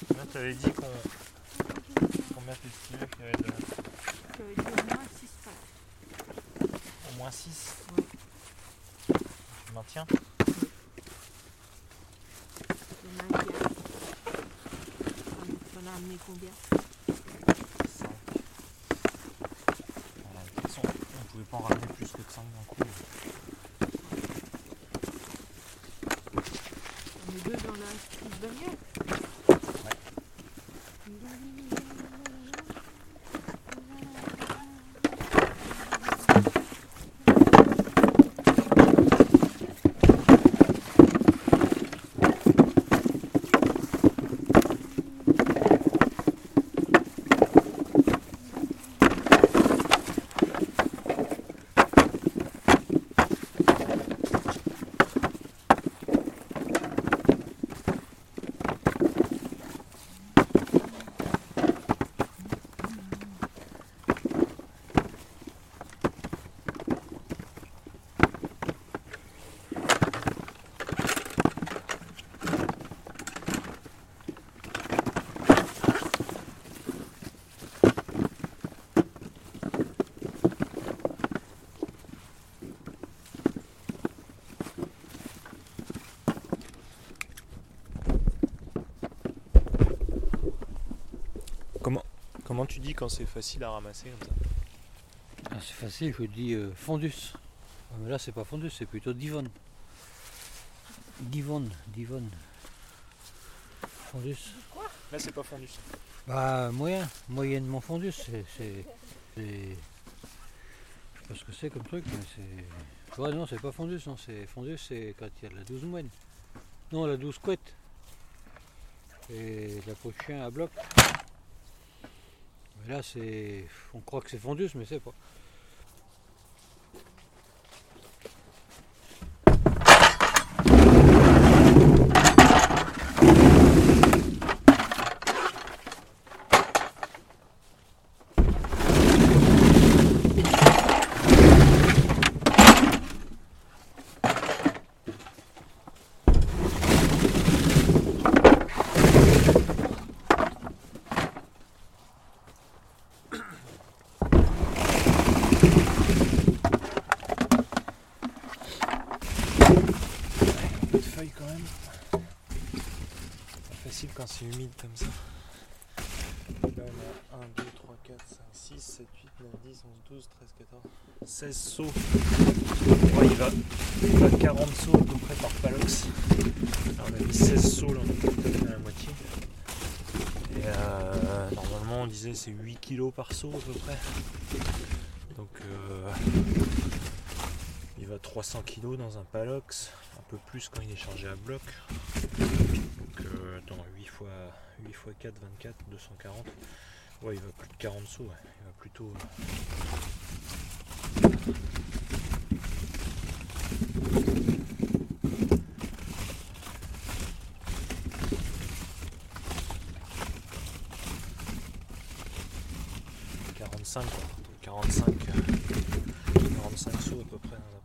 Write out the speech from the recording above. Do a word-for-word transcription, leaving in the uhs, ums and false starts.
Là, tu avais dit qu'on combien t'estimais qu'il y avait de... Ça veut dire au moins six pattes. Au moins six. Oui. Tu maintiens? Je maintiens. On a amené combien? cinq. Voilà, de toute façon, on pouvait pas en ramener plus que cinq d'un coup. On est deux dans la petite bagnole. Comment, comment tu dis quand c'est facile à ramasser comme ça? Ah, c'est facile, je dis euh, fondus. Ah, mais là c'est pas fondus, c'est plutôt divonne. Divonne, divonne. Fondus. Là, c'est pas fondu. Bah moyen, moyennement fondus, c'est. c'est, c'est- Je sais pas ce que c'est comme truc, mais c'est. Ouais non c'est pas fondus, non, c'est fondus c'est quand il y a de la douze moine. Non la douze couette. Et la peau de chien à bloc. Mais là c'est. On croit que c'est fondus mais c'est pas. Peu de feuilles quand même. Pas facile quand c'est humide comme ça. Là on a un, deux, trois, quatre, cinq, six, sept, huit, neuf, dix, onze, douze, treize, quatorze, seize sauts. Ouais, il, va, il va quarante sauts à peu près par palox. Alors, on a mis seize sauts, là on est peut-être à la moitié. Et euh, normalement on disait c'est huit kilos par saut à peu près. Donc euh, il va trois cents kilos dans un palox, un peu plus quand il est chargé à bloc. Donc euh, attends, huit fois quatre, vingt-quatre, deux cent quarante. Ouais, il va plus de quarante sauts, ouais. Il va plutôt. quarante-cinq, quoi. quarante-cinq, quarante-cinq sauts à peu près dans un